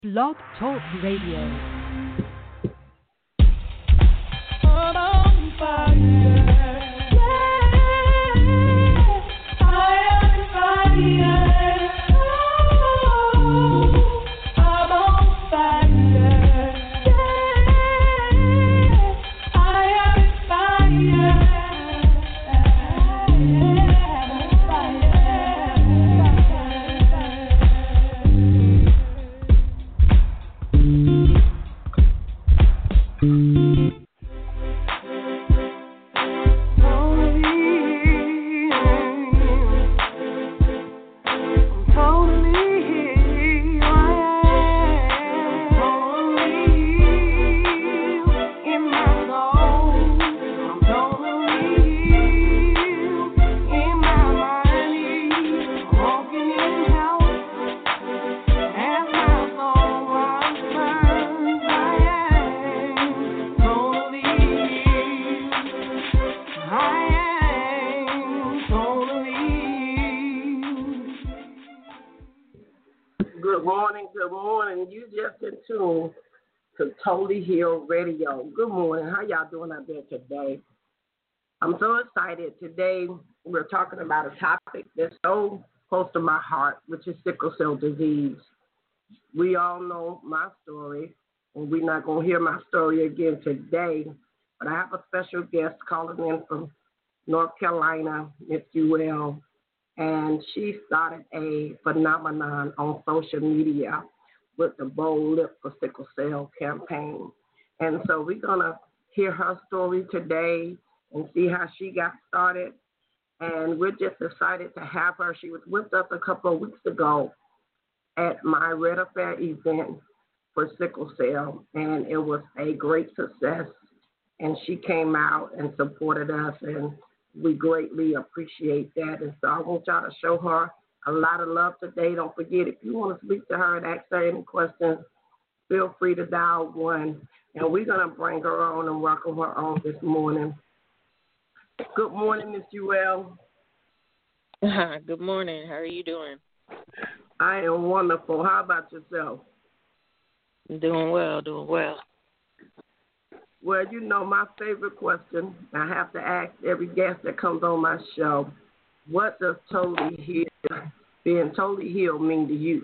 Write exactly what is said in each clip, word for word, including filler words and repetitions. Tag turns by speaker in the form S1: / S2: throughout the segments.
S1: Blog Talk Radio.
S2: Good morning, good morning. You just in tune to Totally Healed Radio. Good morning. How y'all doing out there today? I'm so excited. Today we're talking about a topic that's so close to my heart, which is sickle cell disease. We all know my story, and we're not going to hear my story again today, but I have a special guest calling in from North Carolina, Miss Uel. And she started a phenomenon on social media with the Bold Lip for Sickle Cell campaign. And so we're going to hear her story today and see how she got started. And we're just excited to have her. She was with us a couple of weeks ago at my Red Affair event for sickle cell, and it was a great success. And she came out and supported us, and we greatly appreciate that. And so I want y'all to show her a lot of love today. Don't forget, if you want to speak to her and ask her any questions, feel free to dial one. And we're going to bring her on and welcome her on this morning. Good morning, Miss Uel.
S3: Good morning. How are you doing?
S2: I am wonderful. How about yourself?
S3: Doing well, doing well.
S2: Well, you know, my favorite question I have to ask every guest that comes on my show, what does totally healed, being totally healed mean to you?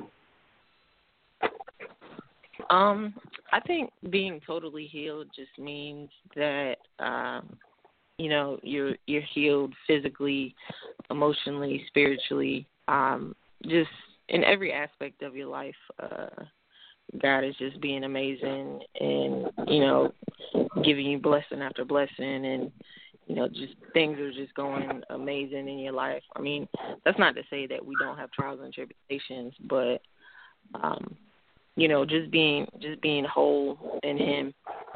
S3: Um, I think being totally healed just means that, uh, you know, you're you're healed physically, emotionally, spiritually, um, just in every aspect of your life. Uh, God is just being amazing and, you know, giving you blessing after blessing, and, you know, just things are just going amazing in your life. I mean, that's not to say that we don't have trials and tribulations, but, um, you know, just being just being whole in Him.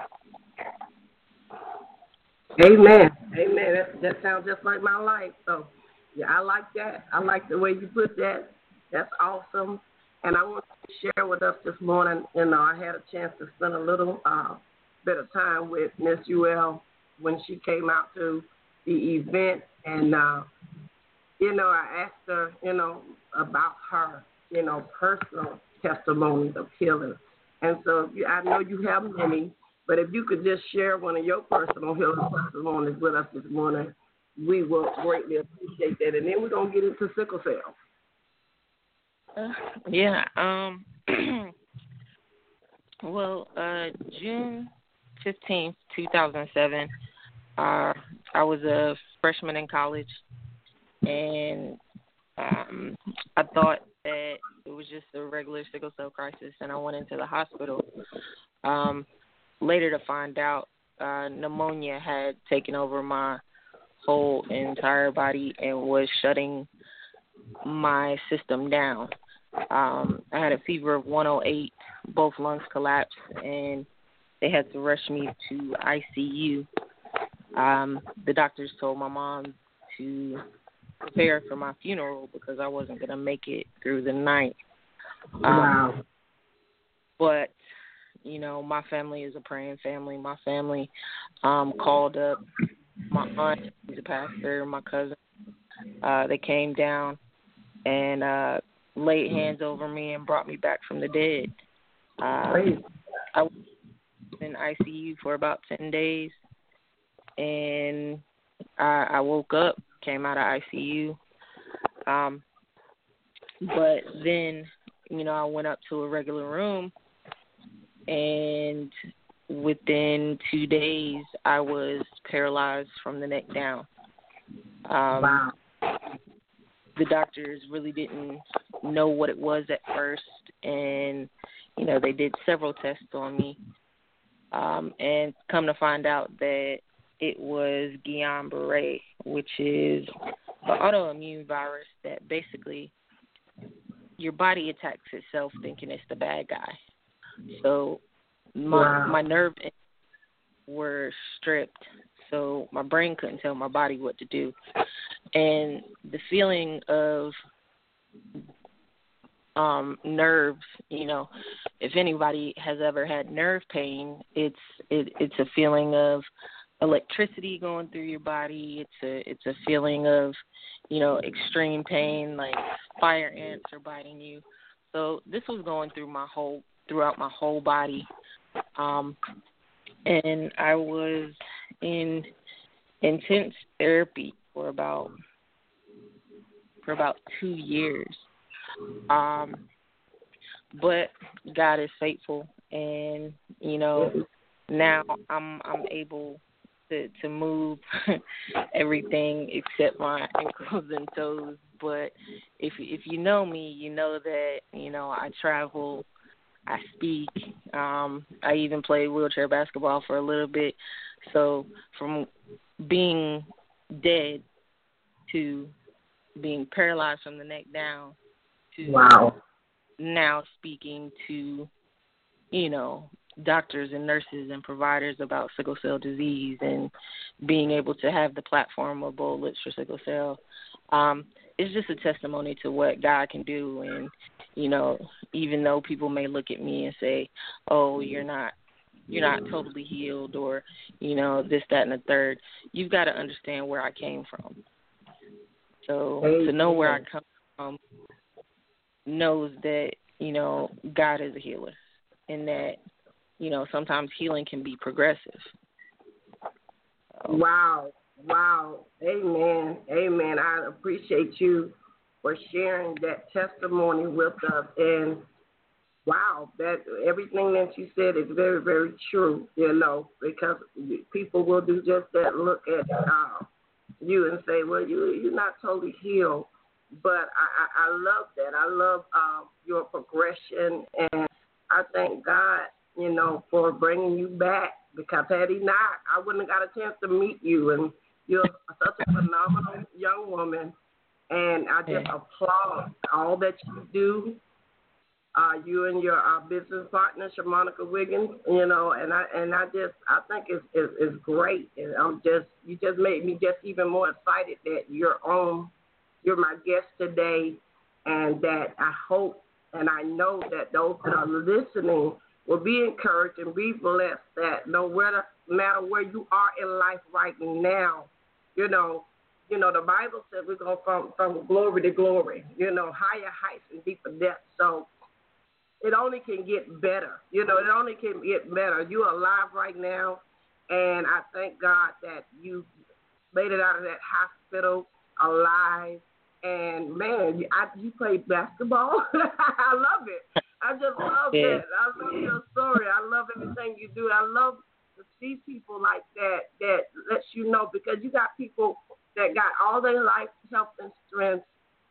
S2: Amen. Amen. That, that sounds just like my life. So, yeah, I like that. I like the way you put that. That's awesome. And I want to share with us this morning, you know, I had a chance to spend a little uh, bit of time with Miss Uel when she came out to the event. And, uh, you know, I asked her, you know, about her, you know, personal testimonies of healing. And so I know you have many, but if you could just share one of your personal healing testimonies with us this morning, we will greatly appreciate that. And then we're going to get into sickle cell.
S3: Uh, yeah. Um. well, uh, June fifteenth, two thousand seven. Uh, I was a freshman in college, and um, I thought that it was just a regular sickle cell crisis, and I went into the hospital. Um, later to find out, uh, pneumonia had taken over my whole entire body and was shutting my system down. Um, I had a fever of one oh eight, both lungs collapsed, and they had to rush me to I C U. Um, the doctors told my mom to prepare for my funeral because I wasn't going to make it through the night. Um,
S2: Wow.
S3: But, you know, my family is a praying family. My family um, called up my aunt, who's a pastor, my cousin. Uh, they came down and uh, laid hands over me and brought me back from the dead. Um, I was in I C U for about ten days, and I, I woke up, came out of I C U. Um, but then, you know, I went up to a regular room, and within two days, I was paralyzed from the neck down. Um,
S2: wow.
S3: The doctors really didn't know what it was at first, and, you know, they did several tests on me, um, and come to find out that it was Guillain-Barré, which is an autoimmune virus that basically your body attacks itself thinking it's the bad guy. So my
S2: Wow.
S3: my nerve were stripped, so my brain couldn't tell my body what to do. And the feeling of um, nerves, you know, if anybody has ever had nerve pain, it's it, it's a feeling of electricity going through your body. It's a it's a feeling of, you know, extreme pain, like fire ants are biting you. So this was going through my whole throughout my whole body, um, and I was in intense therapy for about for about two years. Um, but God is faithful, and you know, now I'm I'm able to to move everything except my ankles and toes. But if if you know me, you know that, you know, I travel, I speak, um, I even played wheelchair basketball for a little bit. So from being dead to being paralyzed from the neck down to
S2: Wow.
S3: now speaking to, you know, doctors and nurses and providers about sickle cell disease and being able to have the platform of Bold Lips for Sickle Cell. Um, it's just a testimony to what God can do. And, you know, even though people may look at me and say, oh, you're not, you're not totally healed, or, you know, this, that, and the third, you've got to understand where I came from. So to know where I come from knows that, you know, God is a healer, and that, you know, sometimes healing can be progressive. So.
S2: Wow. Wow. Amen. Amen. I appreciate you for sharing that testimony with us. And wow, that everything that you said is very, very true, you know, because people will do just that, look at uh, you and say, well, you, you're not totally healed. But I, I, I love that. I love uh, your progression, and I thank God, you know, for bringing you back, because had he not, I wouldn't have got a chance to meet you. And you're such a phenomenal young woman, and I just yeah. applaud all that you do. Uh, you and your uh, business partner, Shamonica Wiggins, you know, and I and I just I think it's, it's it's great, and I'm just you just made me just even more excited that you're on, you're my guest today, and that I hope and I know that those that are listening will be encouraged and be blessed, that no matter where you are in life right now, you know, you know the Bible says we go from from glory to glory, you know, higher heights and deeper depths. So it only can get better. You know, it only can get better. You're alive right now, and I thank God that you made it out of that hospital alive. And, man, you, I, you played basketball. I love it. I just love
S3: yeah.
S2: that. I love your story. I love everything you do. I love to see people like that that lets you know, because you got people that got all their life, health, and strength,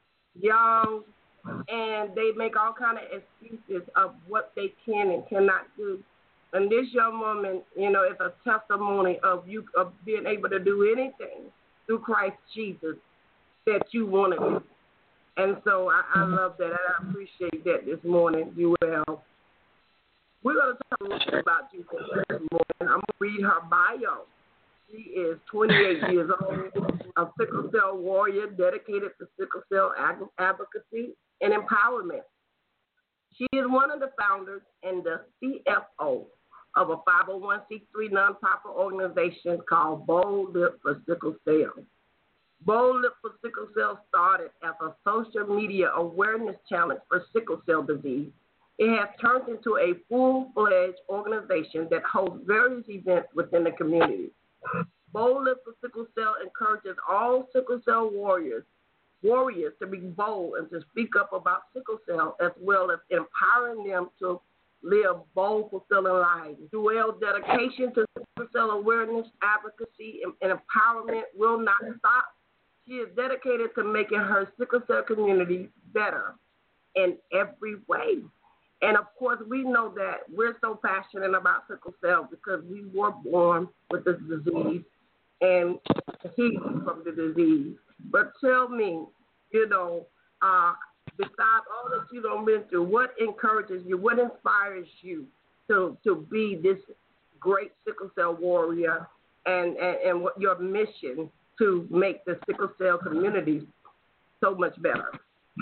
S2: young, and they make all kind of excuses of what they can and cannot do. And this young woman, you know, is a testimony of you of being able to do anything through Christ Jesus that you want to do. And so I, I love that. I appreciate that this morning, Jewel. We're going to talk a little bit about you this morning. I'm going to read her bio. She is twenty-eight years old, a sickle cell warrior dedicated to sickle cell advocacy and empowerment. She is one of the founders and the C F O of a five oh one c three nonprofit organization called Bold Lips for Sickle Cell. Bold Lips for Sickle Cell started as a social media awareness challenge for sickle cell disease It has turned into a full-fledged organization that hosts various events within the community. Boldness for Sickle Cell encourages all sickle cell warriors warriors to be bold and to speak up about sickle cell, as well as empowering them to live bold, fulfilling lives. Joelle's dedication to sickle cell awareness, advocacy, and, and empowerment will not stop. She is dedicated to making her sickle cell community better in every way. And, of course, we know that we're so passionate about sickle cell because we were born with this disease and healed from the disease. But tell me, you know, uh, besides all that you've been through, what encourages you, what inspires you to to be this great sickle cell warrior and, and, and what your mission to make the sickle cell community so much better?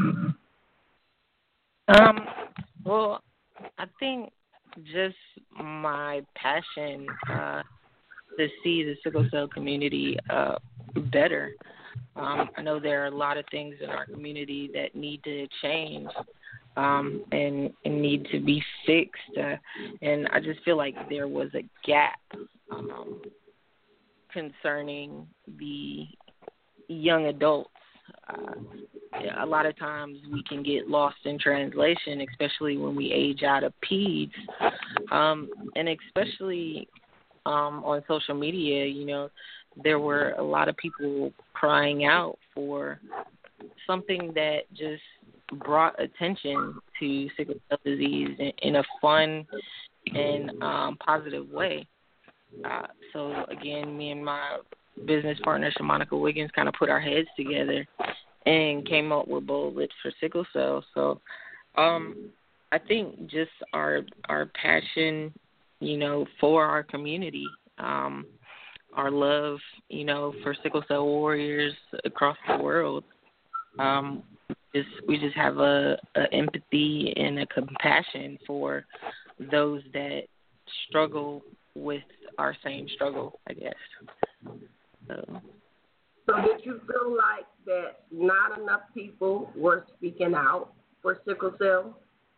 S3: Um, well, I think just my passion uh, to see the sickle cell community uh, better. Um, I know there are a lot of things in our community that need to change um, and, and need to be fixed. Uh, and I just feel like there was a gap um, concerning the young adults. Uh, a lot of times we can get lost in translation, especially when we age out of peds, um, and especially um, on social media. You know, there were a lot of people crying out for something that just brought attention to sickle cell disease in, in a fun and um, positive way. Uh, so again, me and my business partner, Shamonica Wiggins, kind of put our heads together and came up with Bold Lips for Sickle Cell. So um, I think just our our passion, you know, for our community, um, our love, you know, for sickle cell warriors across the world. Um, just we just have a, a empathy and a compassion for those that struggle with our same struggle, I guess. So.
S2: So did you feel like that not enough people were speaking out for sickle cell?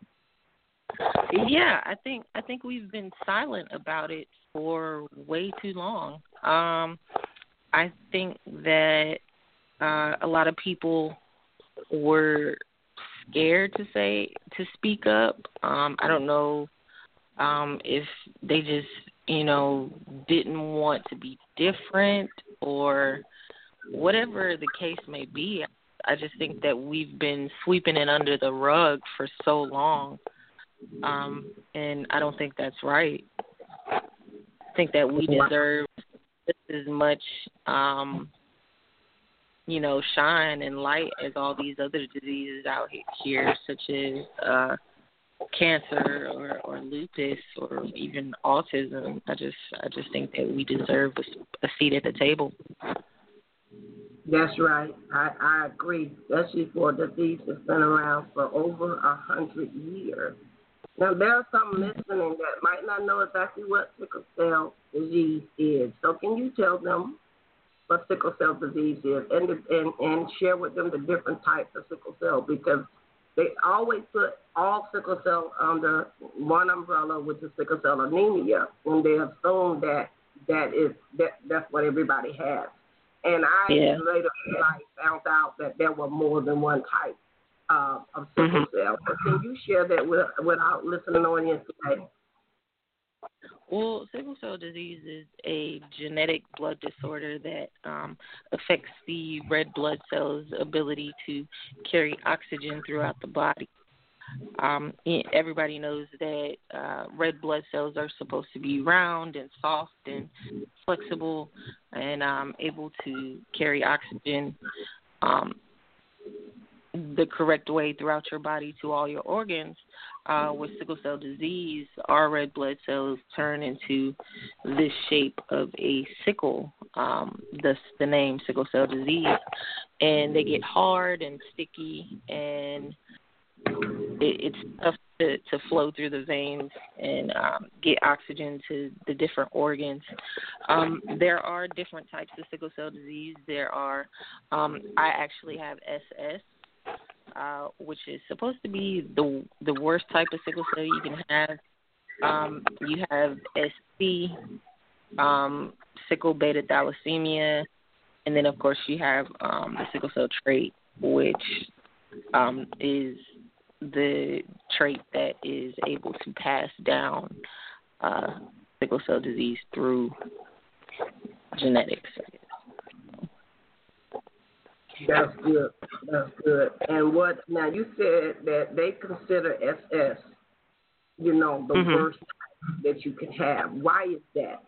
S3: Yeah, I think I think we've been silent about it for way too long. Um, I think that uh, a lot of people were scared to say to speak up. Um, I don't know um, if they just you know didn't want to be different or whatever the case may be. I just think that we've been sweeping it under the rug for so long. Um, and I don't think that's right. I think that we deserve just as much, um, you know, shine and light as all these other diseases out here, such as uh, cancer or, or lupus or even autism. I just, I just think that we deserve a, a seat at the table.
S2: That's right. I, I agree, especially for a disease that's been around for over a hundred years. Now, there are some listening that might not know exactly what sickle cell disease is. So can you tell them what sickle cell disease is and, and, and share with them the different types of sickle cell? Because they always put all sickle cell under one umbrella, which is sickle cell anemia, when they assume that, that is, that that's what everybody has. And I
S3: yeah.
S2: later in life found out that there were more than one type uh, of sickle mm-hmm. cell. But can you share that with, with our listening audience today?
S3: Well, sickle cell disease is a genetic blood disorder that um, affects the red blood cells' ability to carry oxygen throughout the body. Um, everybody knows that uh, red blood cells are supposed to be round and soft and flexible and um, able to carry oxygen um, the correct way throughout your body to all your organs. Uh, with sickle cell disease, our red blood cells turn into this shape of a sickle, um, thus the name sickle cell disease, and they get hard and sticky and it's tough to, to flow through the veins and um, get oxygen to the different organs. Um, there are different types of sickle cell disease. There are, um, I actually have S S, uh, which is supposed to be the the worst type of sickle cell you can have. Um, you have S C, um, sickle beta thalassemia, and then of course you have um, the sickle cell trait, which um, is the trait that is able to pass down uh, sickle cell disease through genetics.
S2: That's good. That's good. And what now? You said that they consider S S, you know, the
S3: mm-hmm.
S2: worst that you can have. Why is that?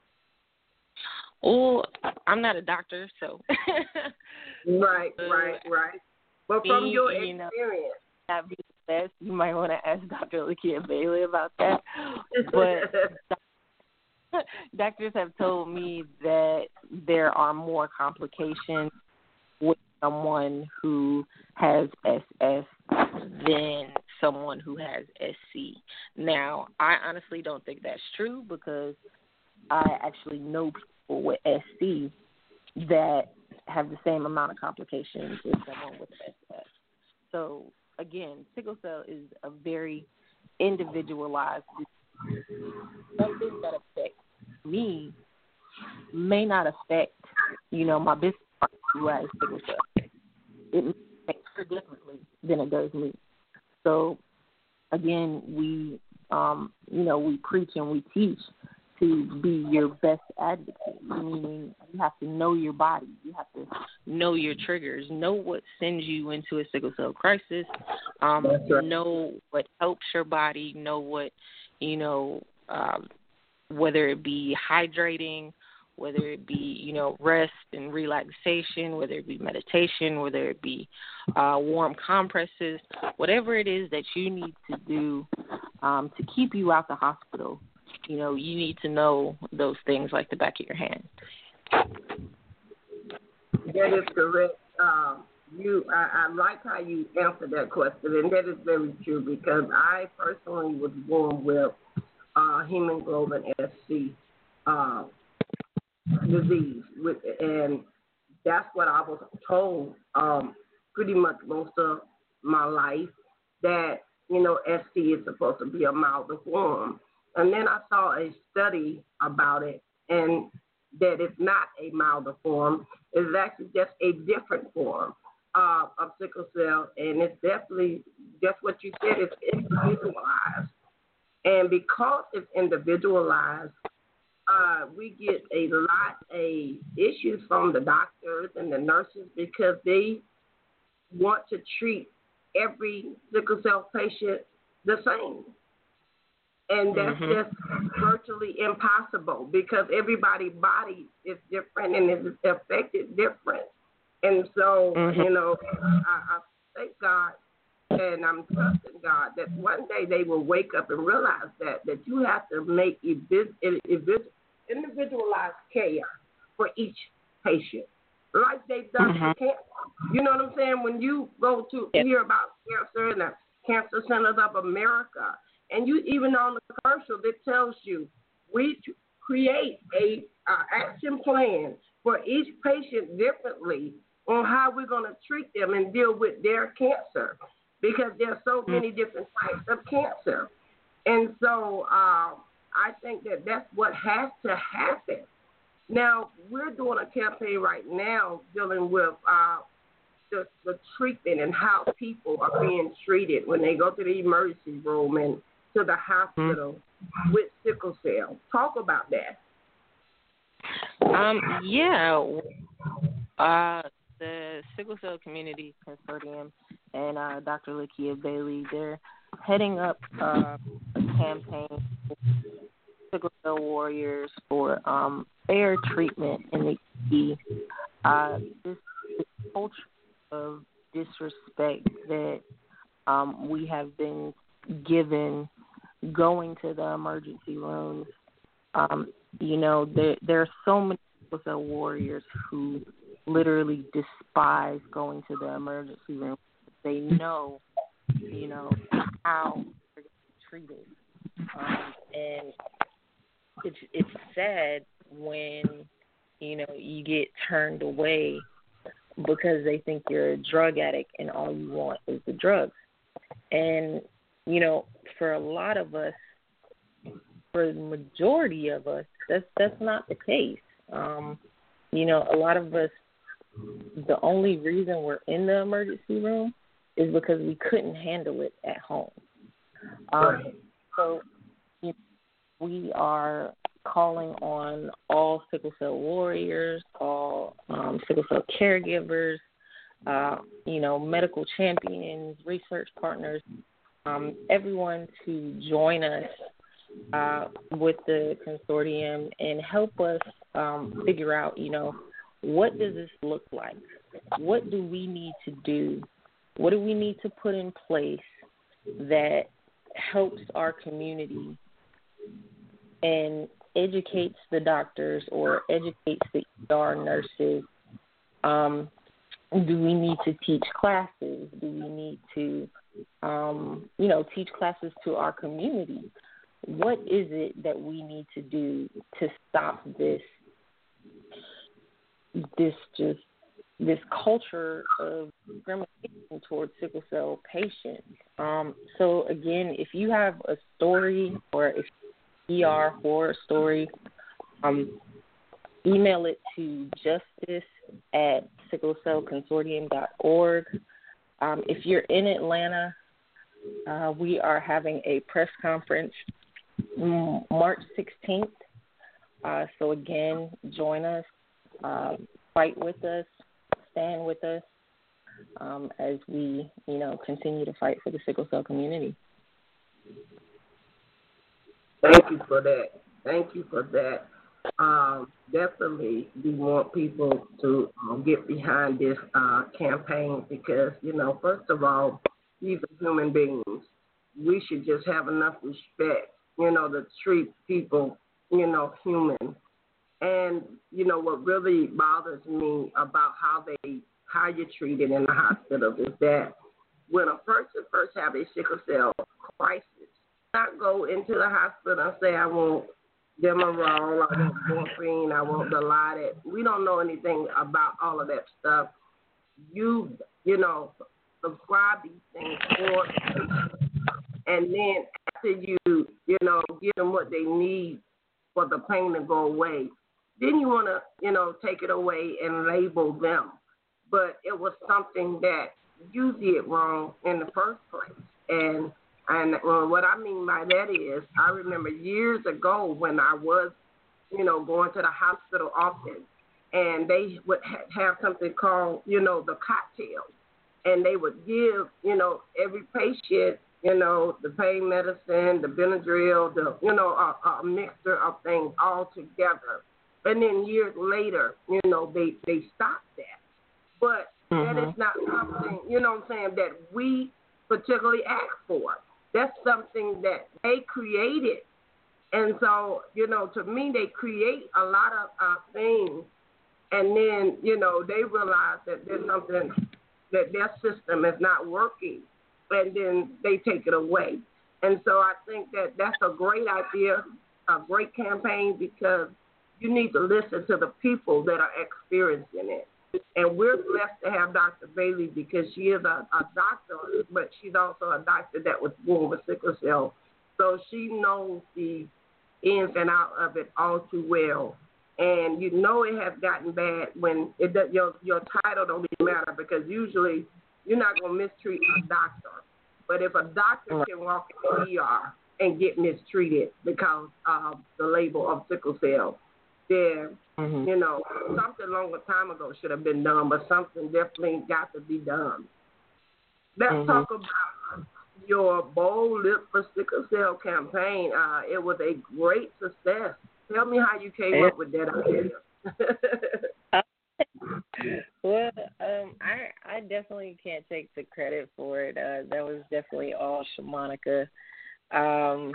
S3: Well, I'm not a doctor, so.
S2: right,
S3: uh,
S2: right, right. But from
S3: me,
S2: your
S3: you
S2: experience,
S3: know, not be the best. You might want to ask Doctor Lakia Bailey about that. But doctors have told me that there are more complications with someone who has S S than someone who has S C. Now, I honestly don't think that's true because I actually know people with S C that have the same amount of complications as someone with S S. So, again, sickle cell is a very individualized disease. Something that affects me may not affect, you know, my business partner who has sickle cell. It affects her differently than it does me. So, again, we, um, you know, we preach and we teach to be your best advocate, meaning you have to know your body. You have to know your triggers, know what sends you into a sickle cell crisis, um, right. know what helps your body, know what, you know, um, whether it be hydrating, whether it be, you know, rest and relaxation, whether it be meditation, whether it be uh, warm compresses, whatever it is that you need to do um, to keep you out the hospital. You know, you need to know those things like the back of your hand.
S2: That is correct. Um, you, I, I like how you answered that question, and that is very true because I personally was born with uh, hemoglobin S C uh, disease, with, and that's what I was told um, pretty much most of my life, that, you know, S C is supposed to be a milder form. And then I saw a study about it, and that it's not a milder form. It's actually just a different form uh, of sickle cell, and it's definitely just what you said, it's individualized. And because it's individualized, uh, we get a lot of issues from the doctors and the nurses because they want to treat every sickle cell patient the same. And that's mm-hmm. just virtually impossible because everybody's body is different and is affected different. And so, mm-hmm. you know, I, I thank God and I'm trusting God that one day they will wake up and realize that, that you have to make individualized care for each patient, like they've done mm-hmm. for cancer. You know what I'm saying? When you go to yep. hear about cancer in the Cancer Centers of America, and you even on the commercial that tells you we create a uh, action plan for each patient differently on how we're going to treat them and deal with their cancer, because there's so many different types of cancer. And so uh, I think that that's what has to happen. Now, we're doing a campaign right now dealing with uh, the, the treatment and how people are being treated when they go to the emergency room and to the hospital mm-hmm. with sickle cell. Talk about that.
S3: Um, yeah. Uh, the Sickle Cell Community Consortium and uh, Doctor Lakia Bailey, they're heading up uh, a campaign for sickle cell warriors for um, fair treatment in the uh, this, this culture of disrespect that um, we have been given going to the emergency rooms. Um, you know, there there are so many sickle cell warriors who literally despise going to the emergency room. They know, you know, how they're treated. Um, and it's it's sad when, you know, you get turned away because they think you're a drug addict and all you want is the drugs. And, you know, for a lot of us, for the majority of us, that's that's not the case. Um, you know, a lot of us, the only reason we're in the emergency room is because we couldn't handle it at home. Um,
S2: Right.
S3: So you know, we are calling on all sickle cell warriors, all um, sickle cell caregivers, uh, you know, medical champions, research partners, um, everyone to join us uh, with the consortium and help us um, figure out, you know, what does this look like? What do we need to do? What do we need to put in place that helps our community and educates the doctors or educates the E R nurses? Um, do we need to teach classes? Do we need to, um, you know, teach classes to our community? What is it that we need to do to stop this, this just, this culture of discrimination towards sickle cell patients? Um, so, again, if you have a story or if E R horror story, um, email it to justice at sickle cell consortium dot org. Um, if you're in Atlanta, uh, we are having a press conference March sixteenth. Uh, so, again, join us, uh, fight with us, stand with us um, as we, you know, continue to fight for the sickle cell community.
S2: Thank you for that. Thank you for that. Um, definitely, we want people to um, get behind this uh, campaign because, you know, first of all, these are human beings. We should just have enough respect, you know, to treat people, you know, human. And, you know, what really bothers me about how they how you're treated in the hospitals is that when a person first have a sickle cell crisis, not go into the hospital and say, I want Demerol, I want morphine, I want Dilaudid. We don't know anything about all of that stuff. You, you know, prescribe these things for them. And then after you, you know, give them what they need for the pain to go away, then you want to, you know, take it away and label them. But it was something that you did wrong in the first place. And And well, what I mean by that is, I remember years ago when I was, you know, going to the hospital often, and they would ha- have something called, you know, the cocktail, and they would give, you know, every patient, you know, the pain medicine, the Benadryl, the, you know, a, a mixture of things all together. And then years later, you know, they, they stopped that. But mm-hmm. that is not something, you know what I'm saying, that we particularly asked for. That's something that they created. And so, you know, to me, they create a lot of uh, things, and then, you know, they realize that there's something, that their system is not working, and then they take it away. And so I think that that's a great idea, a great campaign, because you need to listen to the people that are experiencing it. And we're blessed to have Doctor Bailey because she is a, a doctor, but she's also a doctor that was born with sickle cell. So she knows the ins and outs of it all too well. And you know it has gotten bad when it does, your your title don't even matter, because usually you're not going to mistreat a doctor. But if a doctor can walk in the E R and get mistreated because of the label of sickle cell, then, mm-hmm. you know, something longer time ago should have been done, but something definitely got to be done. Let's mm-hmm. talk about your Bold Lip for Sickle Cell campaign. Uh, it was a great success. Tell me how you came yeah. up with that idea.
S3: Well, um, I I definitely can't take the credit for it. Uh, that was definitely all Shamanica. Um,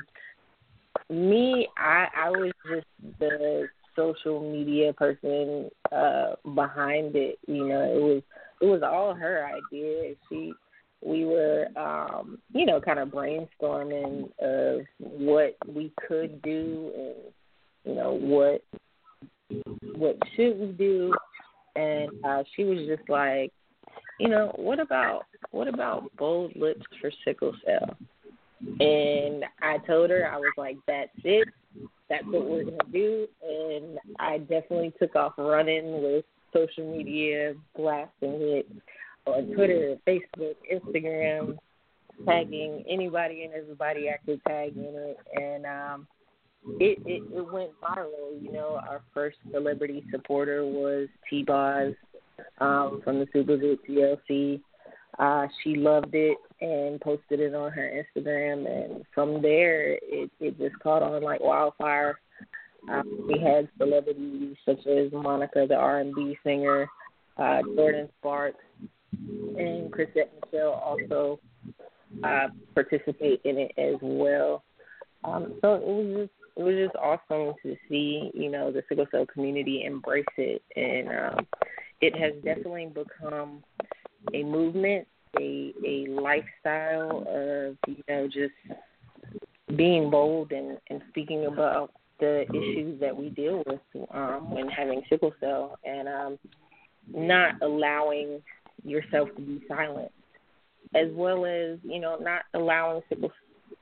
S3: me, I I was just the social media person uh, behind it. You know, it was it was all her idea. She we were um, you know kind of brainstorming of what we could do and you know what what should we do. and uh, she was just like, you know, what about what about bold lips for sickle cell? And I told her, I was like, that's it. That's what we're going to do. And I definitely took off running with social media, blasting it on Twitter, Facebook, Instagram, tagging anybody and everybody I could tag in it. And um, it, it, it went viral. You know, our first celebrity supporter was T-Boz um, from the Supergood T L C. Uh, she loved it and posted it on her Instagram, and from there, it, it just caught on like wildfire. Uh, we had celebrities such as Monica, the R and B singer, uh, Jordan Sparks, and Chrisette Michelle also uh, participate in it as well. Um, so it was just it was just awesome to see, you know, the sickle cell community embrace it, and um, it has definitely become a movement, a a lifestyle of, you know, just being bold and, and speaking about the issues that we deal with um, when having sickle cell, and um, not allowing yourself to be silent, as well as, you know, not allowing sickle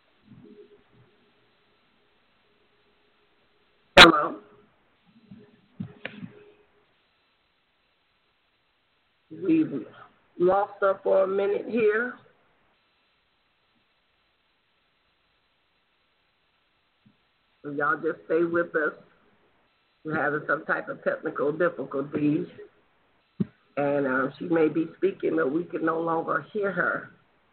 S2: Hello. We've lost her for a minute here. So y'all just stay with us. We're having some type of technical difficulties. And um, she may be speaking, but we can no longer hear her.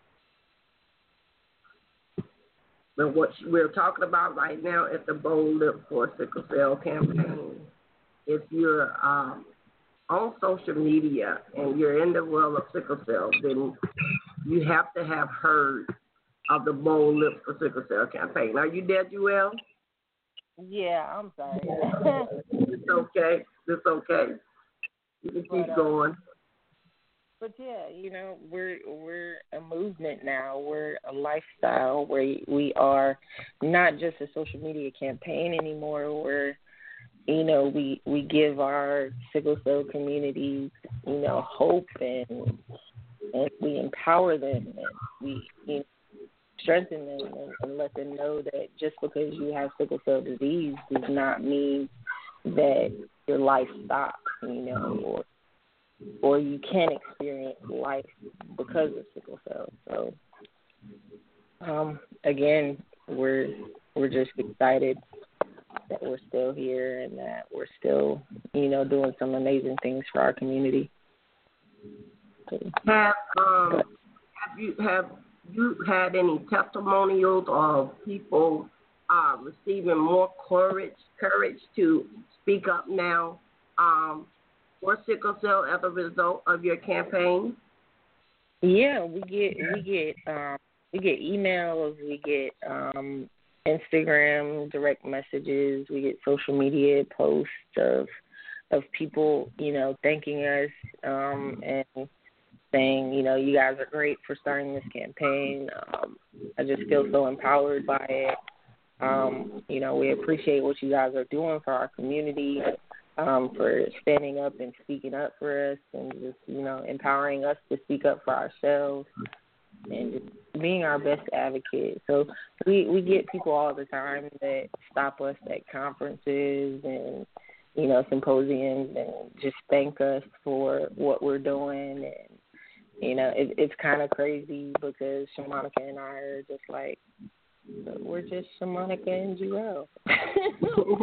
S2: But what we're talking about right now is the Bold Lip for Sickle Cell campaign. If you're um, on social media and you're in the world of sickle cell, then you have to have heard of the Bold Lip for Sickle Cell campaign. Are you there, Joelle?
S3: Yeah, I'm sorry.
S2: It's okay. It's okay. You can keep
S3: but, uh,
S2: going.
S3: But yeah, you know, we're we're a movement now. We're a lifestyle where we are not just a social media campaign anymore. We're, you know, we we give our sickle cell community, you know, hope, and and we empower them, and we, you know, strengthen them, and, and let them know that just because you have sickle cell disease does not mean that your life stops, you know, or or you can experience life because of sickle cell. So, um, again, we're we're just excited that we're still here and that we're still, you know, doing some amazing things for our community. So,
S2: Have um have you have you had any testimonials of people uh, receiving more courage courage to speak up now um, for sickle cell as a result of your campaign?
S3: Yeah, we get we get um, we get emails, we get um, Instagram direct messages, we get social media posts of of people, you know, thanking us um, and saying, you know, you guys are great for starting this campaign. Um, I just feel so empowered by it. Um, you know, we appreciate what you guys are doing for our community, um, for standing up and speaking up for us, and just, you know, empowering us to speak up for ourselves and just being our best advocate. So we, we get people all the time that stop us at conferences and, you know, symposiums and just thank us for what we're doing. And, you know, it, it's kind of crazy because Shamonica and I are just like, we're just Shamonica and Joelle. You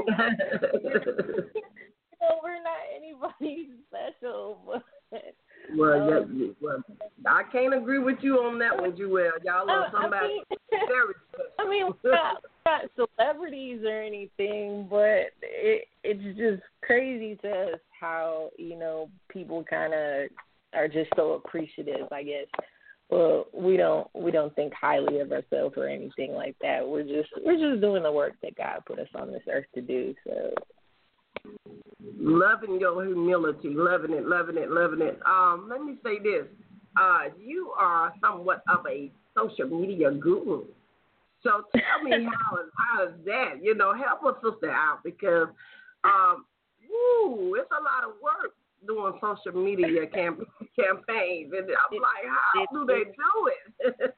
S3: know, we're not anybody special, but
S2: Well,
S3: um,
S2: yeah, well, I can't agree with you on that one, Joelle. Y'all are somebody
S3: I mean,
S2: very special.
S3: I mean, we're not, we're not celebrities or anything, but it, it's just crazy to us how, you know, people kind of are just so appreciative, I guess. Well, we don't we don't think highly of ourselves or anything like that. We're just we're just doing the work that God put us on this earth to do. So,
S2: loving your humility, loving it, loving it, loving it. Um, let me say this: uh, you are somewhat of a social media guru. So tell me how is how is that? You know, help a sister out because, um, woo, it's a lot of work doing social media camp- campaigns, and I'm
S3: It,
S2: like, how
S3: it,
S2: do they do it?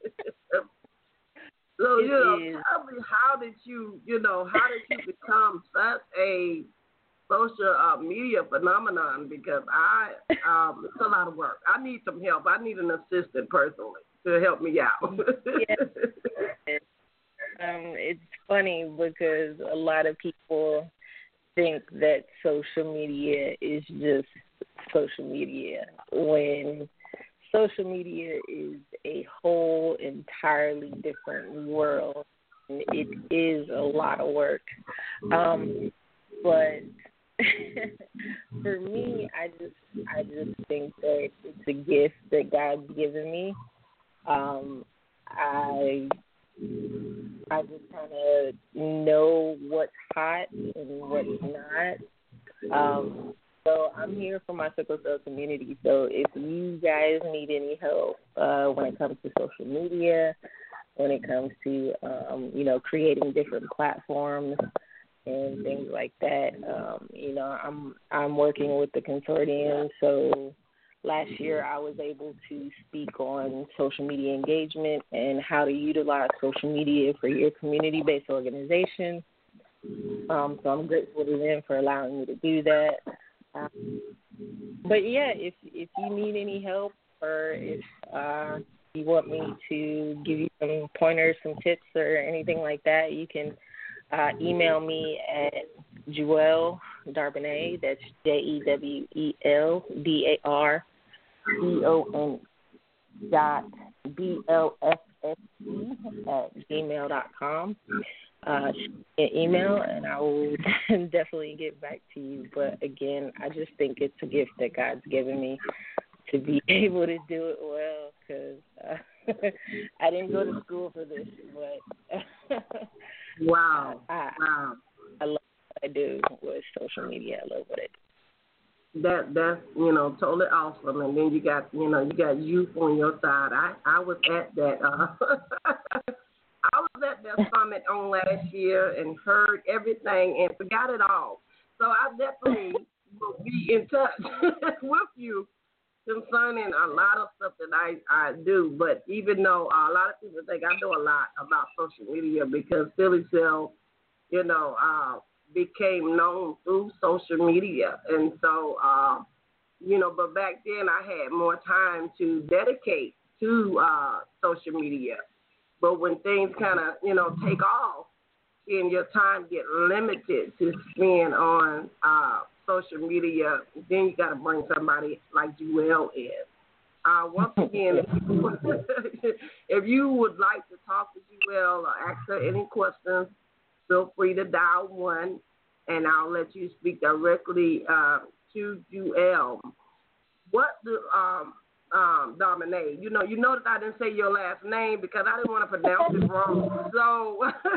S2: So,
S3: it
S2: you know,
S3: is.
S2: tell me, how did you, you know, how did you become such a social uh, media phenomenon? Because I, um, it's a lot of work. I need some help. I need an assistant personally to help me out.
S3: Yeah. Um, it's funny because a lot of people think that social media is just social media when social media is a whole entirely different world. And it is a lot of work. Um, but for me, I just I just think that it's a gift that God's given me. Um, I I just kind of know what's hot and what's not. Um, so I'm here for my sickle cell community. So if you guys need any help uh, when it comes to social media, when it comes to um, you know creating different platforms and things like that, um, you know I'm I'm working with the consortium. So last year, I was able to speak on social media engagement and how to utilize social media for your community-based organization. Um, so I'm grateful to them for allowing me to do that. Um, but yeah, if if you need any help or if uh, you want me to give you some pointers, some tips, or anything like that, you can uh, email me at Jewel Darbonet. That's J E W E L D A R C O N dot B L F S E at gmail dot com. Uh, an email, and I will definitely get back to you. But again, I just think it's a gift that God's given me to be able to do it well, because uh, I didn't go to school for this, but
S2: Wow.
S3: I,
S2: Wow.
S3: I love what I do with social media. I love what I do.
S2: That that's you know totally awesome, and then you got you know you got youth on your side. I I was at that uh, I was at that summit on last year and heard everything and forgot it all. So I definitely will be in touch with you concerning a lot of stuff that I I do. But even though uh, a lot of people think I know a lot about social media because Philly Cell, you know. Uh, became known through social media. And so, uh, you know, but back then I had more time to dedicate to uh, social media. But when things kind of, you know, take off and your time get limited to spend on uh, social media, then you got to bring somebody like Jewel in. Uh, once again, if you, if you would like to talk to Jewel or ask her any questions, feel free to dial one, and I'll let you speak directly uh, to Jewel. What do um um Darbonet? You know, you notice I didn't say your last name because I didn't want to pronounce it wrong. So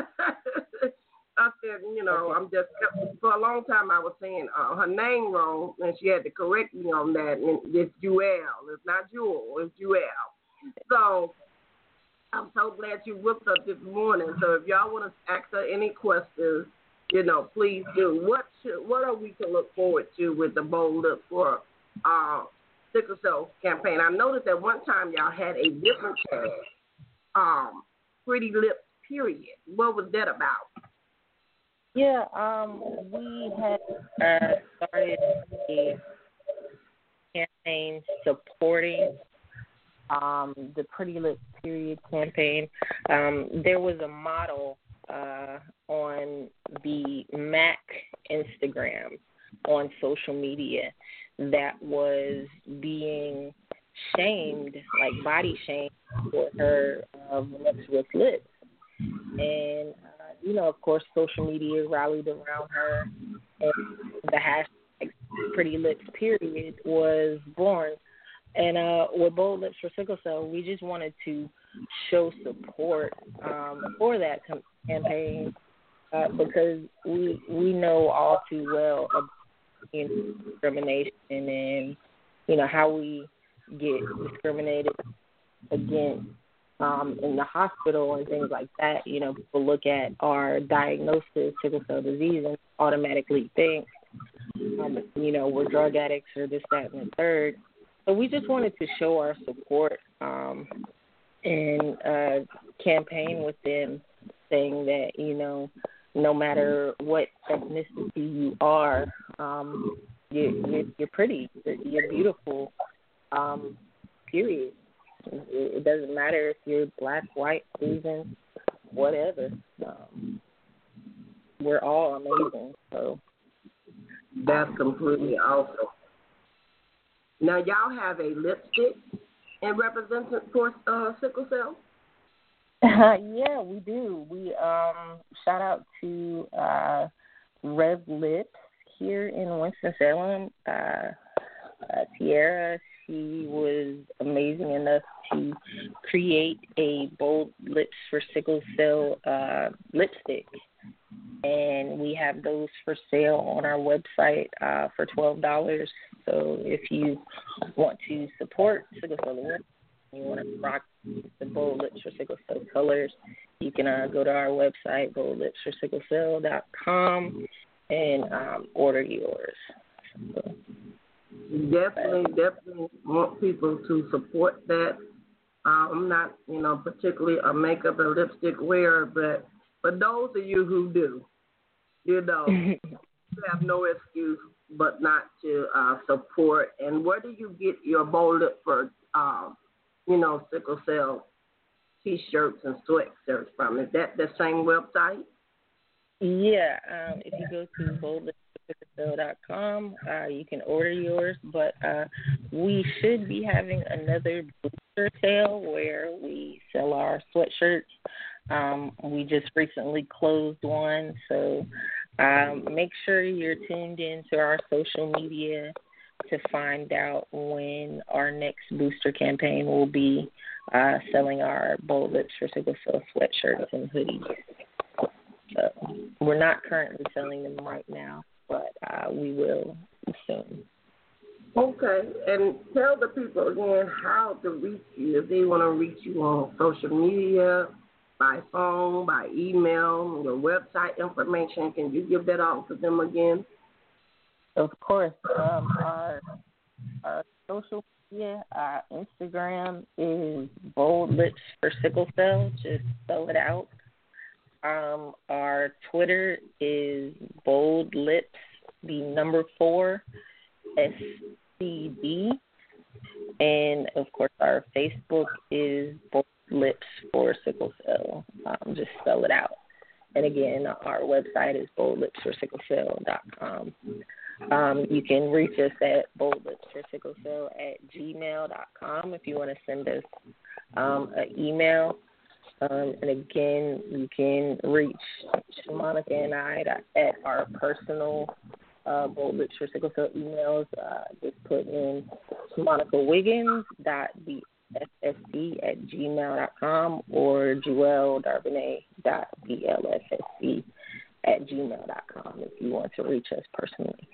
S2: I said, you know, I'm just for a long time I was saying uh, her name wrong, and she had to correct me on that. And it's Jewel. It's not Jewel. It's Jewel. So I'm so glad you whipped up this morning. So if y'all want to ask her any questions, you know, please do. What should, what are we to look forward to with the Bold Lips for uh, sickle cell campaign? I noticed at one time y'all had a different tag, um, Pretty Lips, period. What was that about?
S3: Yeah, um, we had uh, started a campaign supporting um, the Pretty Lips Period campaign. Um, there was a model uh, on the M A C Instagram on social media that was being shamed, like body shamed, for her uh, voluptuous lips. And, uh, you know, of course, social media rallied around her, and the hashtag Pretty Lips Period was born. And uh, with Bold Lips for Sickle Cell, we just wanted to show support um, for that com- campaign uh, because we we know all too well about you know, discrimination and, you know, how we get discriminated against um, in the hospital and things like that. You know, people look at our diagnosis, sickle cell disease, and automatically think um, you know, we're drug addicts or this, that, and the third. So we just wanted to show our support um, and uh, campaign with them, saying that, you know, no matter what ethnicity you are, um, you, you're, you're pretty, you're, you're beautiful, um, period. It, it doesn't matter if you're black, white, Asian, whatever. Um, we're all amazing. So
S2: that's completely awesome. Now, y'all have a lipstick in representation for uh, sickle cell?
S3: Uh, yeah, we do. We um, shout out to uh, Rev Lips here in Winston-Salem. Uh, uh, Tiara, she was amazing enough to create a Bold Lips for Sickle Cell uh, lipstick. And we have those for sale on our website uh, for twelve dollars. So if you want to support sickle cell awareness, you want to rock the Bold Lips for Sickle Cell colors, you can uh, go to our website, bold lips for sickle cell dot com, and um, order yours. So,
S2: definitely, definitely want people to support that. Uh, I'm not, you know, particularly a makeup and lipstick wearer, but for those of you who do, you know, you have no excuse but not to uh, support. And where do you get your Bold Lip for, um, you know, sickle cell T-shirts and sweatshirts from? Is that the same website?
S3: Yeah, um, if you go to bold lips for sickle cell dot com, uh, you can order yours. But uh, we should be having another booster sale where we sell our sweatshirts. Um, we just recently closed one, so um, make sure you're tuned in to our social media to find out when our next booster campaign will be uh, selling our Bold Lips for Sickle Cell sweatshirts and hoodies. So we're not currently selling them right now, but uh, we will soon.
S2: Okay, and tell the people again how to reach you if they want to reach you on social media, by phone, by email, your website information. Can you give that out to them again?
S3: Of course. Um, our, our social media, our Instagram is Bold Lips for Sickle Cell. Just spell it out. Um, our Twitter is Bold Lips, the number four, S C D. And, of course, our Facebook is Bold Lips for Sickle Cell. Um, just spell it out. And again, our website is bold lips for sickle cell dot com. Um, you can reach us at bold lips for sickle cell at gmail dot com if you want to send us um, an email. Um, and again, you can reach Monica and I at our personal uh, Bold Lips for Sickle Cell emails. Uh, just put in Monica Wiggins dot B S S C at gmail dot com or Joelle Darbonet dot B L S S C at gmail dot com if you want to reach us personally.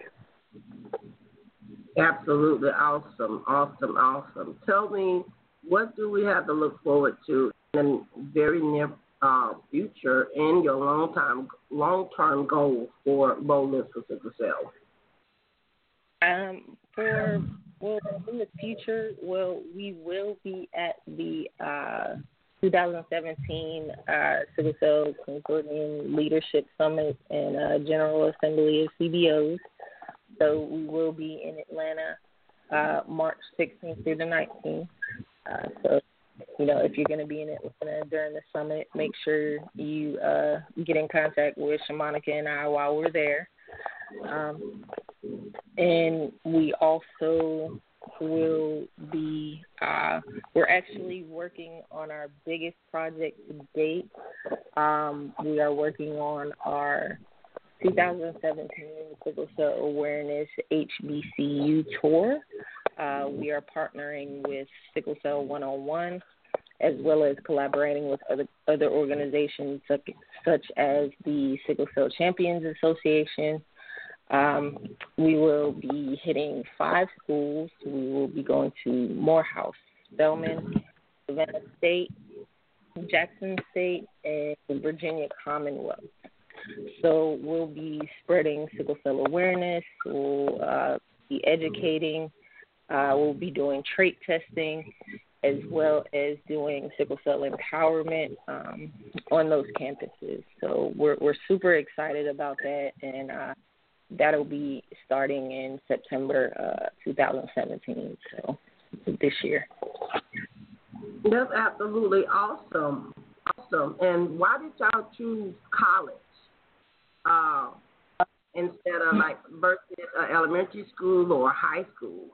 S2: Absolutely awesome, awesome, awesome. Tell me, what do we have to look forward to in the very near uh, future in your long-term long-term goals for Bold Lips for Sickle Cell?
S3: Um, for well, in the future, well, we will be at the uh, two thousand seventeen uh, Sickle Cell Consortium Leadership Summit and uh, General Assembly of C B Os. So we will be in Atlanta uh, March sixteenth through the nineteenth. Uh, so, you know, if you're going to be in Atlanta during the summit, make sure you uh, get in contact with Shamonica and I while we're there. Um, and we also will be, uh, we're actually working on our biggest project to date. Um, we are working on our two thousand seventeen Sickle Cell Awareness H B C U Tour. Uh, we are partnering with Sickle Cell one oh one, as well as collaborating with other other organizations such, such as the Sickle Cell Champions Association. Um, we will be hitting five schools. We will be going to Morehouse, Spelman, Savannah State, Jackson State, and Virginia Commonwealth. So we'll be spreading sickle cell awareness. We'll uh, be educating. Uh, we'll be doing trait testing, as well as doing sickle cell empowerment um, on those campuses. So we're we're super excited about that, and uh, that'll be starting in September uh, two thousand seventeen. So this year.
S2: That's absolutely awesome. Awesome. And why did y'all choose college uh, instead of like versus uh, elementary school or high school?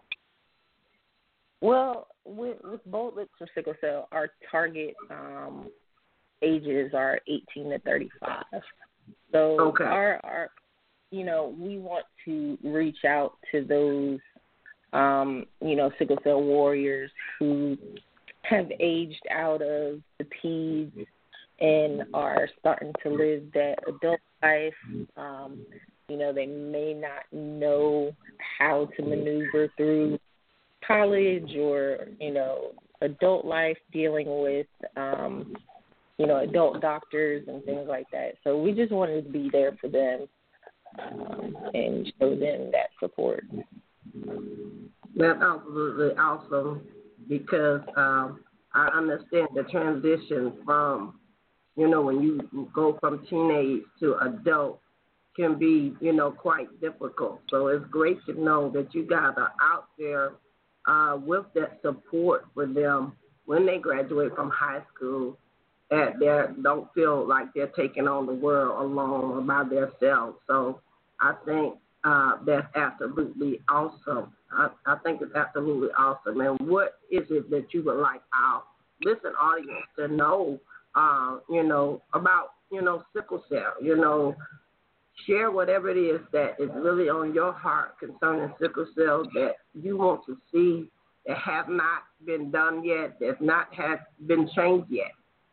S3: Well, with, with Boldlets for sickle cell, our target um, ages are eighteen to thirty-five. So
S2: okay.
S3: our, our, you know, we want to reach out to those, um, you know, sickle cell warriors who have aged out of the peds and are starting to live that adult life. Um, you know, they may not know how to maneuver through college or, you know, adult life, dealing with, um, you know, adult doctors and things like that. So we just wanted to be there for them um, and show them that support.
S2: That's absolutely awesome because um, I understand the transition from, you know, when you go from teenage to adult can be, you know, quite difficult. So it's great to know that you guys are out there uh, with that support for them when they graduate from high school, that they don't feel like they're taking on the world alone or by themselves. So I think uh, that's absolutely awesome. I, I think it's absolutely awesome. And what is it that you would like our listen audience to know, uh, you know, about, you know, sickle cell? You know, share whatever it is that is really on your heart concerning sickle cell that you want to see that have not been done yet, that not have been changed yet.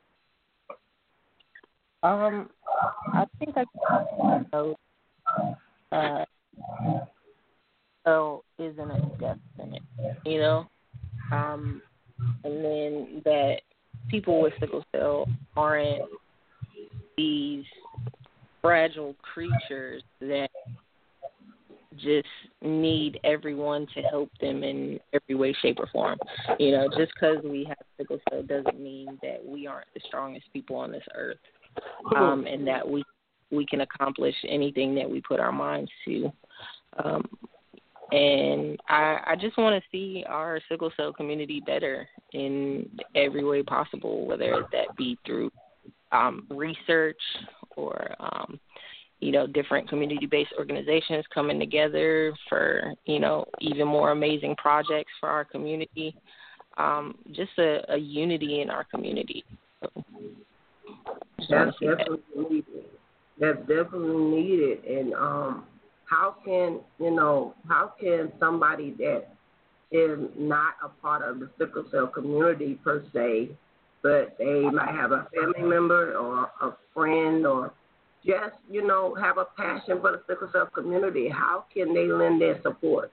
S3: Um, I think I know. Uh, so isn't a death in it, you know, um, and then that people with sickle cell aren't these fragile creatures that just need everyone to help them in every way, shape, or form. You know, just because we have sickle cell doesn't mean that we aren't the strongest people on this earth, um, and that we we can accomplish anything that we put our minds to. Um, and I, I just want to see our sickle cell community better in every way possible, whether that be through um, research or, um, you know, different community-based organizations coming together for, you know, even more amazing projects for our community. Um, just a, a unity in our community. So,
S2: That's definitely that. needed. That's definitely needed. And um, how can, you know, how can somebody that is not a part of the sickle cell community per se, but they might have a family member or a friend or just, you know, have a passion for the sickle cell community, how can they lend their support?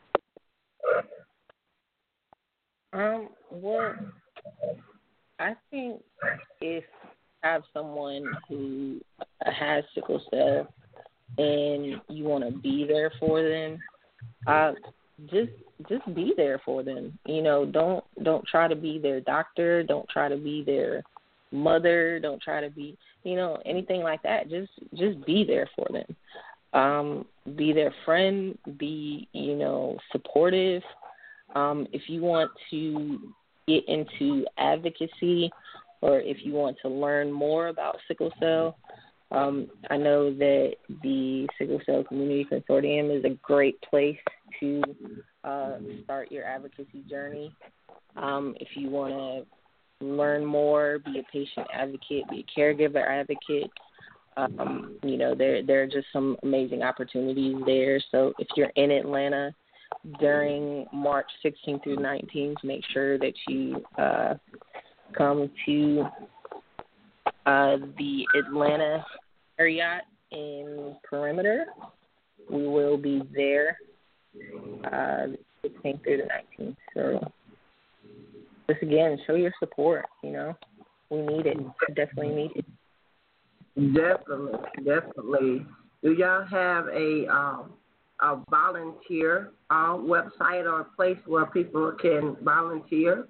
S3: Um, well, I think if you have someone who has sickle cell and you want to be there for them, uh, just just be there for them. You know, don't don't try to be their doctor. Don't try to be their mother. Don't try to be, you know, anything like that. Just just be there for them. Um, be their friend. Be, you know, supportive. Um, if you want to get into advocacy or if you want to learn more about sickle cell, um, I know that the Sickle Cell Community Consortium is a great place to uh, start your advocacy journey. Um, if you want to learn more, be a patient advocate, be a caregiver advocate, um, you know, there, there are just some amazing opportunities there. So if you're in Atlanta during March sixteenth through nineteenth, make sure that you uh, come to uh, the Atlanta Marriott in Perimeter. We will be there uh, sixteenth through the nineteenth. So just again, show your support. You know, we need it. We definitely need it.
S2: Definitely, definitely. Do y'all have a um, a volunteer uh, website or a place where people can volunteer?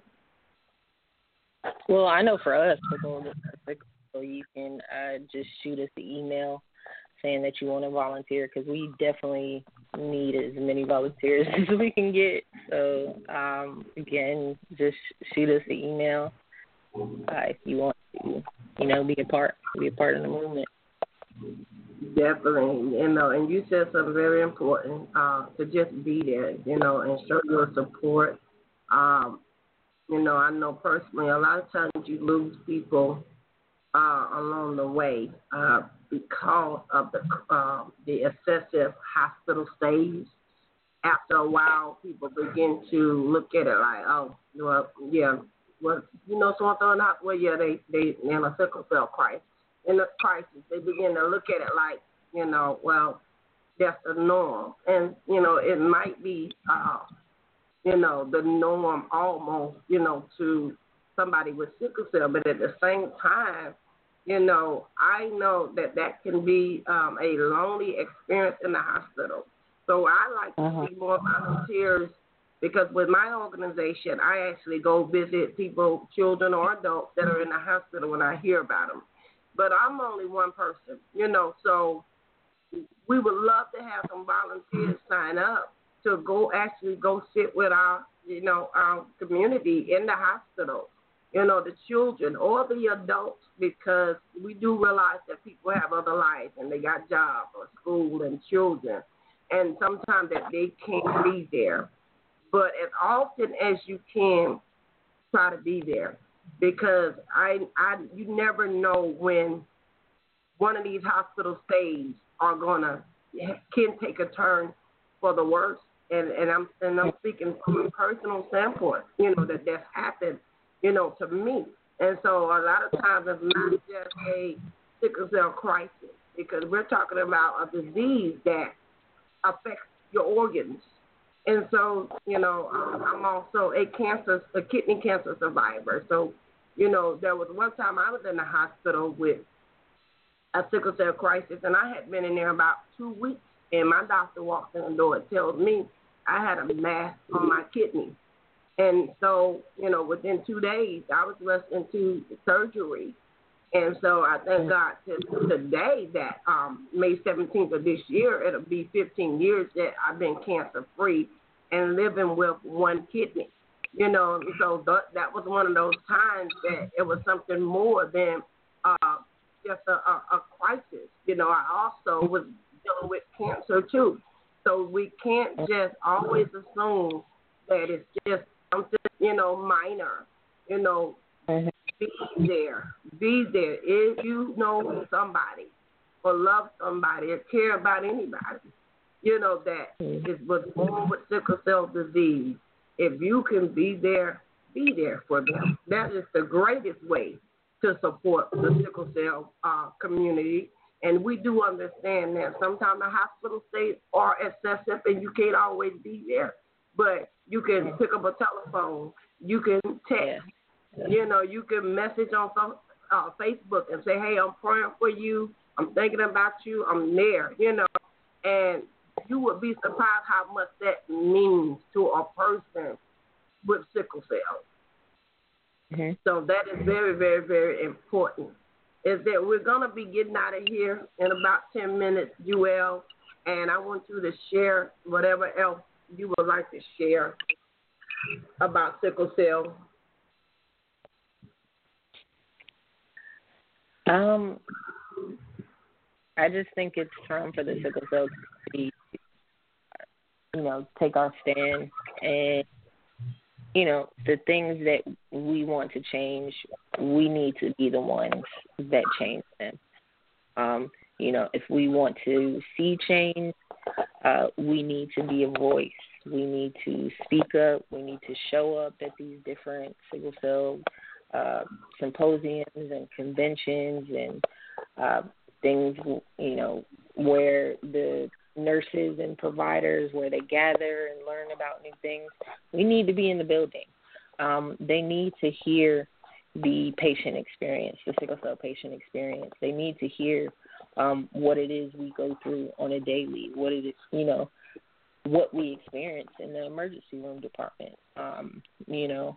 S3: Well, I know for us, for Golden Pacific, so you can uh, just shoot us the email saying that you want to volunteer because we definitely need as many volunteers as we can get. So, um, again, just shoot us the email uh, if you want to, you know, be a part, be a part of the movement.
S2: Definitely, you know, and you said something very important uh, to just be there, you know, and show your support. Um, you know, I know personally, a lot of times you lose people uh, along the way uh, because of the uh, the excessive hospital stays. After a while, people begin to look at it like, oh, well, yeah, well, you know, something not well, yeah, they they in a sickle cell crisis. In a crisis, they begin to look at it like, you know, well, that's the norm, and you know, it might be, uh, you know, the norm almost, you know, to somebody with sickle cell, but at the same time, you know, I know that that can be um, a lonely experience in the hospital. So I like to
S3: Uh-huh.
S2: see more volunteers because with my organization, I actually go visit people, children or adults that are in the hospital when I hear about them. But I'm only one person, you know, so we would love to have some volunteers sign up to go actually go sit with our, you know, our community in the hospital, you know, the children or the adults, because we do realize that people have other lives and they got jobs or school and children, and sometimes that they can't be there. But as often as you can, try to be there because I, I, you never know when one of these hospital stays are gonna can take a turn for the worse, and and I'm and I'm speaking from a personal standpoint, you know, that that's happened, you know, to me, and so a lot of times it's not just a sickle cell crisis because we're talking about a disease that affects your organs. And so, you know, um, I'm also a cancer, a kidney cancer survivor. So, you know, there was one time I was in the hospital with a sickle cell crisis, and I had been in there about two weeks, and my doctor walks in the door and tells me I had a mass on my kidney. And so, you know, within two days, I was rushed into surgery. And so I thank God to today that um, May seventeenth of this year, it'll be fifteen years that I've been cancer-free and living with one kidney. You know, so th- that was one of those times that it was something more than uh, just a, a, a crisis. You know, I also was dealing with cancer, too. So we can't just always assume that it's just something, you know, minor, you know. Be there. Be there. If you know somebody or love somebody or care about anybody, you know, that is was born with sickle cell disease, if you can be there, be there for them. That is the greatest way to support the sickle cell uh, community. And we do understand that sometimes the hospital stays are excessive and you can't always be there. But you can pick up a telephone. You can text. You know, you can message on some, uh, Facebook and say, hey, I'm praying for you. I'm thinking about you. I'm there, you know. And you would be surprised how much that means to a person with sickle cell. Mm-hmm. So that is very, very, very important. Is that we're going to be getting out of here in about ten minutes, Joelle, and I want you to share whatever else you would like to share about sickle cell.
S3: Um, I just think it's time for the sickle cell to, you know, take our stand, and you know, the things that we want to change, we need to be the ones that change them. Um, you know, if we want to see change, uh, we need to be a voice. We need to speak up. We need to show up at these different sickle cell Uh, symposiums and conventions and uh, things, you know, where the nurses and providers, where they gather and learn about new things. We need to be in the building. Um, they need to hear, the patient experience, the sickle cell patient experience. They need to hear um, what it is we go through on a daily, what it is, you know, what we experience in the emergency room department, um, you know.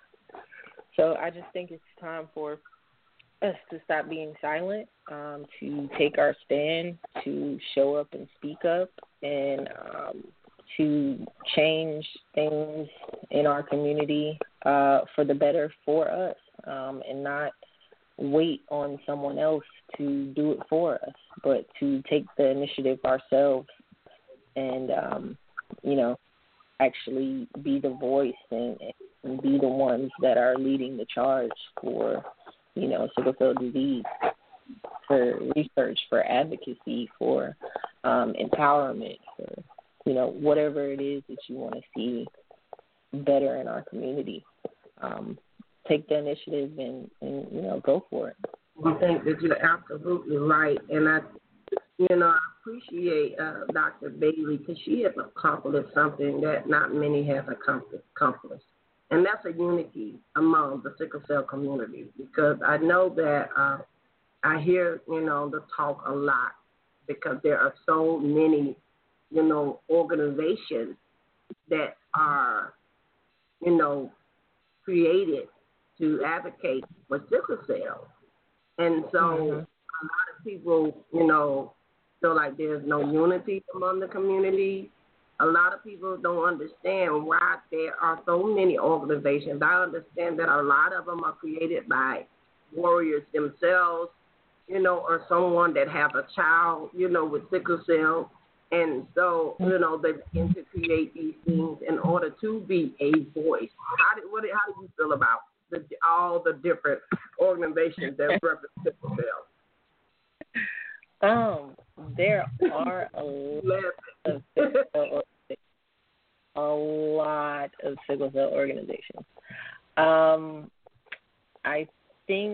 S3: So I just think it's time for us to stop being silent, um, to take our stand, to show up and speak up, and um, to change things in our community uh, for the better for us, um, and not wait on someone else to do it for us, but to take the initiative ourselves and, um, you know, actually be the voice and, and be the ones that are leading the charge for, you know, sickle cell disease, for research, for advocacy, for um, empowerment, for, you know, whatever it is that you want to see better in our community. Um, take the initiative and, and, you know, go for it.
S2: I think that you're absolutely right. And I, you know, I appreciate uh, Doctor Bailey because she has accomplished something that not many have accomplished. And that's a unity among the sickle cell community, because I know that uh, I hear, you know, the talk a lot because there are so many, you know, organizations that are, you know, created to advocate for sickle cell. And so mm-hmm. a lot of people, you know, feel like there's no unity among the community. A lot of people don't understand why there are so many organizations. I understand that a lot of them are created by warriors themselves, you know, or someone that have a child, you know, with sickle cell. And so, you know, they begin to create these things in order to be a voice. How do, what, how do you feel about the, all the different organizations that represent sickle cell?
S3: Um, there are a lot of sickle cell a lot of sickle cell organizations. Um, I think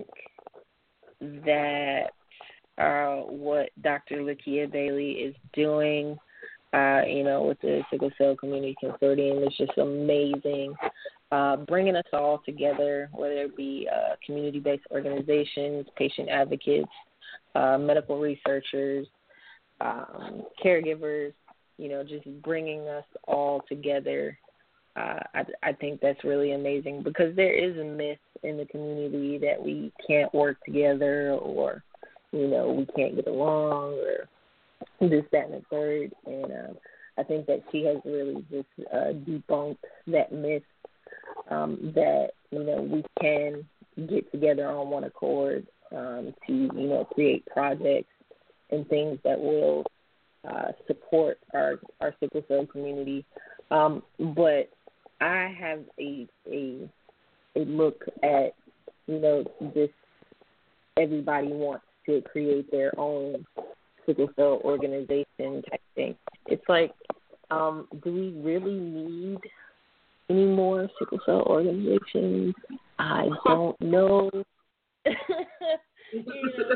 S3: that uh, what Doctor Lakia Bailey is doing, uh, you know, with the Sickle Cell Community Consortium is just amazing. Uh, bringing us all together, whether it be uh, community-based organizations, patient advocates, uh, medical researchers, um, caregivers, you know, just bringing us all together. Uh, I, I think that's really amazing because there is a myth in the community that we can't work together or, you know, we can't get along or this, that, and the third. And uh, I think that she has really just uh, debunked that myth um, that, you know, we can get together on one accord um, to, you know, create projects and things that will Uh, support our, our sickle cell community. Um, but I have a, a a look at, you know, this everybody wants to create their own sickle cell organization type thing. It's like, um, do we really need any more sickle cell organizations? I don't know. you know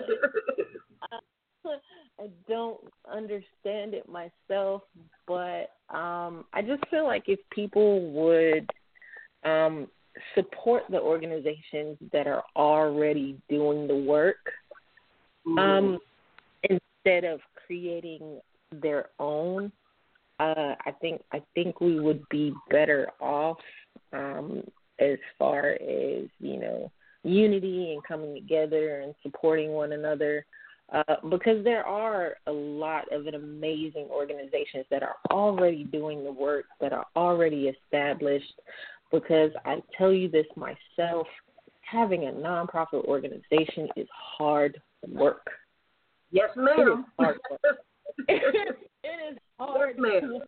S3: I don't understand it myself, but um, I just feel like if people would um, support the organizations that are already doing the work, mm-hmm. um, instead of creating their own, uh, I think I think we would be better off um, as far as, you know, unity and coming together and supporting one another. Uh, because there are a lot of amazing organizations that are already doing the work, that are already established. Because I tell you this myself, having a nonprofit organization is hard work.
S2: Yes, ma'am.
S3: It is hard work. it is hard
S2: yes,
S3: work.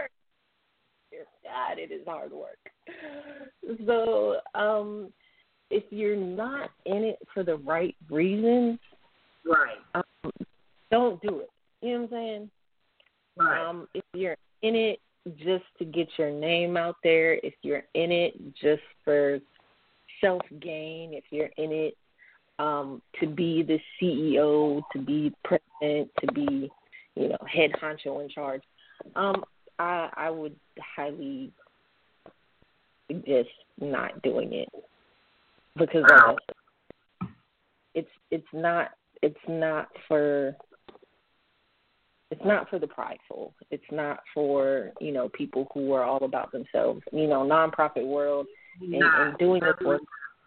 S3: God, it is hard work. So um, if you're not in it for the right reasons,
S2: right.
S3: Um, don't do it. You know what I'm saying?
S2: Right.
S3: Um, if you're in it just to get your name out there, if you're in it just for self-gain, if you're in it um, to be the C E O, to be president, to be, you know, head honcho in charge, um, I, I would highly suggest not doing it. because
S2: Wow.
S3: like I said, it's it's not it's not for it's not for the prideful. It's not for, you know, people who are all about themselves. You know, nonprofit world and,
S2: Nah.
S3: and doing this work.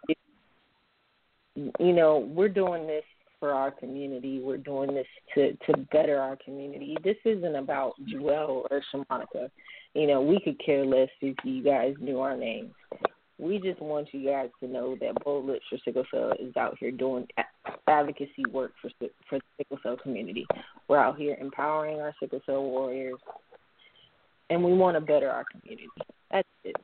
S3: You know, we're doing this for our community. We're doing this to, to better our community. This isn't about Jewel or Shamonica. You know, we could care less if you guys knew our names. We just want you guys to know that Bold Lips for Sickle Cell is out here doing advocacy work for for the sickle cell community. We're out here empowering our sickle cell warriors, and we want to better our community. That's it.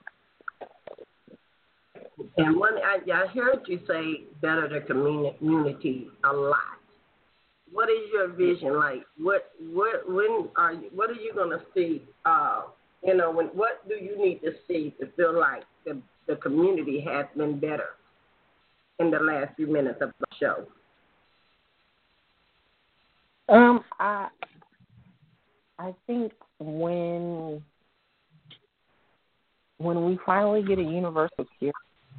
S2: And one, I, I heard you say better the community a lot. What is your vision like? What what when are you? What are you gonna see? Uh, you know, when what do you need to see to feel like the the community has been better in the last few minutes of the show?
S3: Um, I I think when when we finally get a universal cure,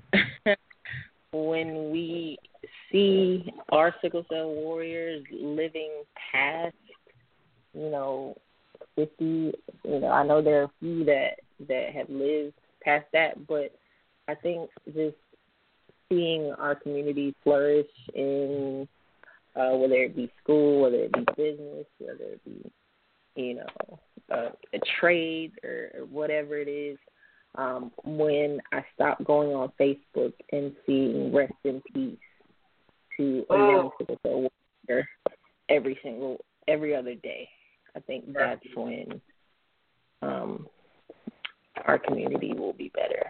S3: when we see our sickle cell warriors living past, you know, fifty, you know, I know there are a few that, that have lived past that, but I think just seeing our community flourish in, uh, whether it be school, whether it be business, whether it be, you know, uh, a trade or, or whatever it is, Um, when I stopped going on Facebook and seeing rest in peace to a young sickle cell warrior every single, every other day, I think that's when um, our community will be better.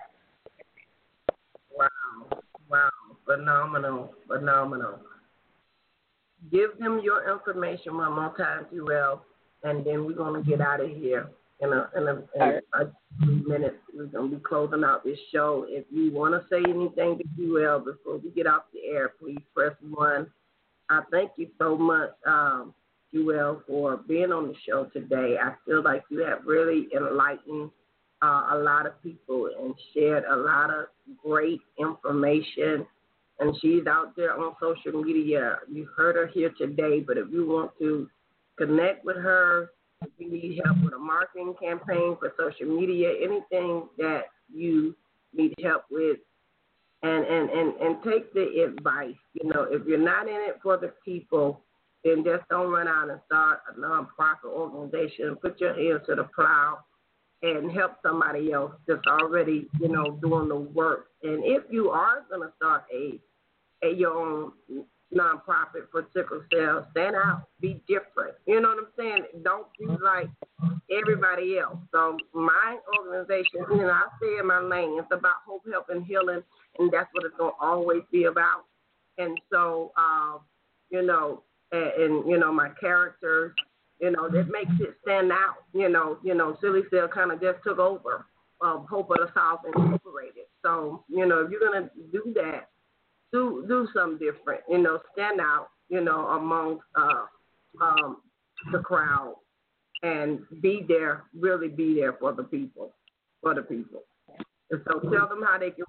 S2: Wow, wow, phenomenal, phenomenal. Give them your information one more time, Jewel, and then we're going to get out of here. In a, in a, in a few minutes, we're going to be closing out this show. If you want to say anything to Jewel before we get off the air, please press one. I thank you so much, um, Jewel, for being on the show today. I feel like you have really enlightened uh, a lot of people and shared a lot of great information. And she's out there on social media. You heard her here today, but if you want to connect with her, if you need help with a marketing campaign for social media, anything that you need help with, and, and, and, and take the advice. You know, if you're not in it for the people, then just don't run out and start a nonprofit organization. Put your hands to the plow and help somebody else that's already, you know, doing the work. And if you are going to start a, a your own nonprofit for sickle cell, stand out, be different. You know what I'm saying? Don't be like everybody else. So my organization, you know, I stay in my lane. It's about hope, help, and healing, and that's what it's going to always be about. And so, uh, you know, and, and, you know, my characters, you know, that makes it stand out. You know, you know, Silly Cell kind of just took over um, Hope of the South Incorporated. So, you know, if you're going to do that, do do something different. You know, stand out, you know, amongst uh, um, the crowd and be there, really be there for the people, for the people. And so tell them how they can.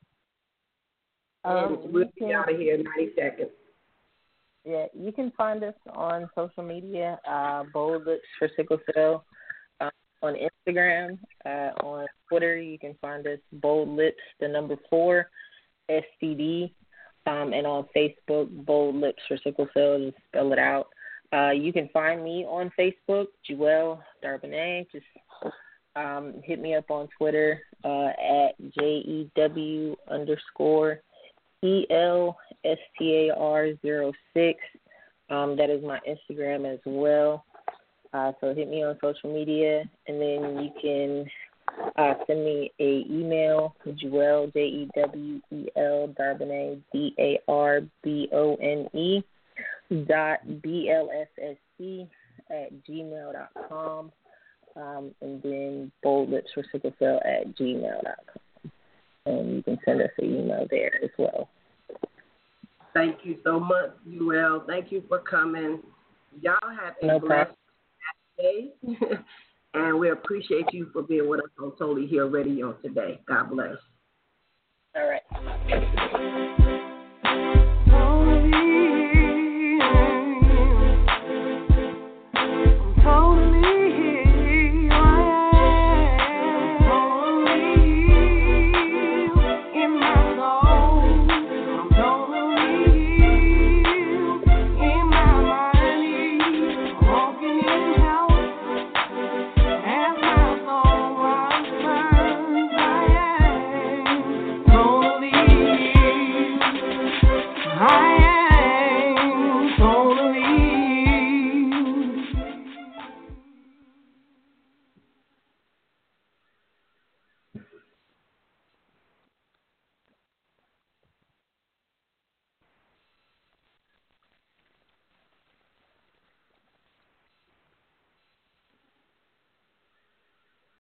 S3: Um,
S2: and we'll be out of here in ninety seconds.
S3: Yeah, you can find us on social media, uh, Bold Lips for Sickle Cell, uh, on Instagram, uh, on Twitter. You can find us Bold Lips, the number four, S C D, um, and on Facebook, Bold Lips for Sickle Cell. Just spell it out. Uh, you can find me on Facebook, Jewel Darbonnet. Just um, hit me up on Twitter uh, at J E W underscore E L S T A R zero six. Um, that is my Instagram as well. Uh, so hit me on social media, and then you can uh, send me a email, Jewel, J E W E L, Darbonnet, D A R B O N E, dot B L S S C at gmail dot com, um, and then Bold Lips for Sickle Cell at gmail dot com. And you can send us an email there as well.
S2: Thank you so much, Jewel. Thank you for coming. Y'all have a
S3: No
S2: blessed
S3: problem.
S2: day. And we appreciate you for being with us on Totally Heal Radio today. God bless.
S3: All right.
S4: Thank you.